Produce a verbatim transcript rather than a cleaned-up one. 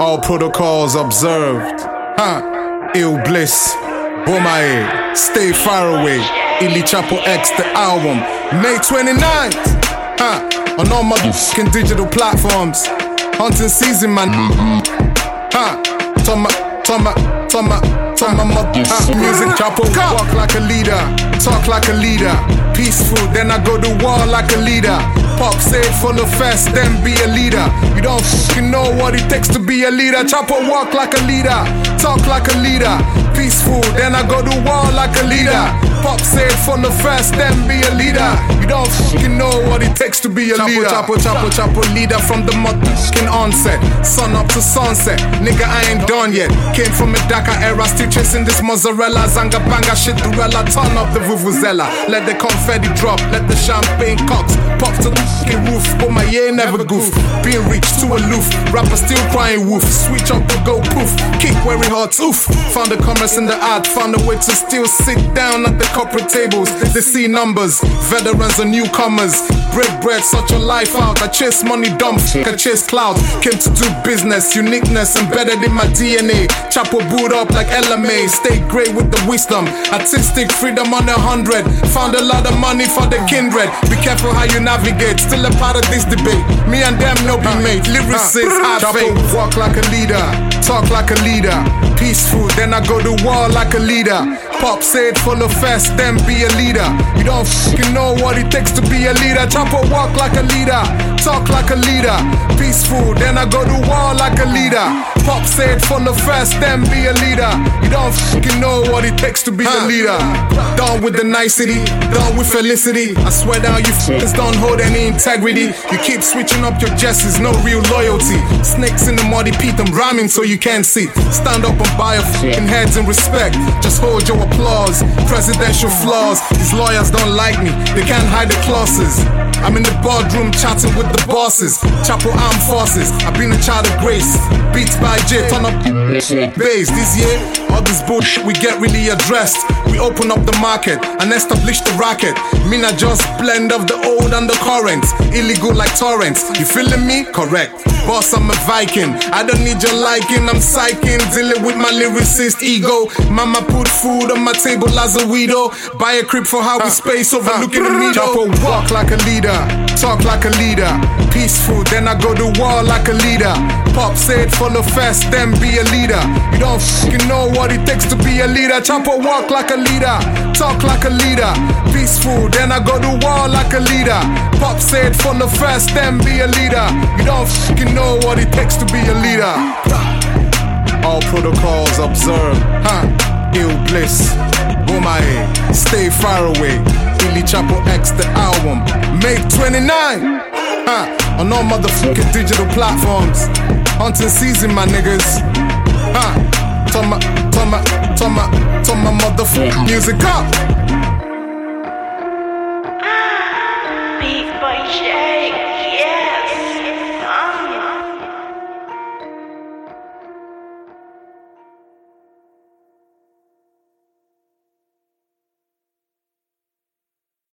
All protocols observed. Huh? Ill Bliss. Bomae. Stay far away. Illy Chapo X, the album. May twenty-ninth. Huh? On all motherfucking digital platforms. Hunting season, man. Huh? Toma, Toma, Toma, Toma, mother. Huh? Music Chapo. Walk like a leader. Talk like a leader. Peaceful, then I go to war like a leader. Pop say it full of fest, then be a leader. You don't fucking know what it takes to be a leader. Chapo walk like a leader, talk like a leader. Peaceful, then I go to war like a leader. Pop say it full of fest, then be a leader. You don't fucking know what it takes to be a leader. Chapo, Chapo, Chapo, leader from the motherfucking onset. Sun up to sunset, nigga I ain't done yet. Came from a Dakar era, still chasing this mozzarella. Zanga banga shit, Durella, turn up the vuvuzela. Let the confetti drop, let the champagne cocks pop to the fucking roof. But my year never goof, being rich too aloof. Rapper still crying woof, switch up or go poof. Kick very hard, oof. Found the commerce in the art, found a way to still sit down at the corporate tables. They see numbers, veterans and newcomers. Break bread, such a life out. I chase money dumb, I chase clout. Came to do business, uniqueness embedded in my D N A. Chapo boot up like L M A. Stay great with the wisdom, artistic freedom on a hundred. Found a lot of money for the kindred. Be careful how you navigate, still a part of this debate. Me and them no be mate, lyricists I fake. Walk like a leader, talk like a leader. Peaceful, then I go to war like a leader. Pop say it full of fest, then be a leader. You don't fucking know what it takes to be a leader. Chapo walk like a leader, talk like a leader. Peaceful, then I go to war like a leader. Pop say it full of fest, then be a leader. You don't fucking know what it takes to be a leader. Done with the nicety, done with felicity. I swear down you f***ers don't hold any integrity. You keep switching up your jesses, no real loyalty. Snakes in the muddy pit, I'm rhyming so you can't see. Stand up and buy your fucking heads in respect. Just hold your applause, presidential flaws. These lawyers don't like me, they can't hide the clauses. I'm in the boardroom chatting with the bosses. Chapo armed forces, I've been a child of grace. Beats by J, turn up the bass. This year, all this bullshit we get really addressed. We open up the market and establish the racket. Me not just blend of the old and the current. Illegal like torrents, you feeling me? Correct. Boss, I'm a Viking, I don't need your liking. I'm psyching, dealing with my lyricist ego. Mama put food on my table as a widow. Buy a crib for how we space overlooking the meadow. Chapo walk like a leader, talk like a leader. Peaceful, then I go to war like a leader. Pop say it full of fest, then be a leader. You don't fucking know what it takes to be a leader. Chapo walk like a leader, talk like a leader. Peaceful, then I go to war like a leader. Pop say it full of fest, then be a leader. You don't fucking know what it takes to be a leader. All protocols observed, huh? Ill Bliss, Bomae, stay far away. Illy Chapo X, the album, May twenty-ninth. Huh? On all motherfucking digital platforms. Hunting season, my niggas. Huh? Toma, Toma, Toma, Toma, motherfucking music up. Beat by Jake.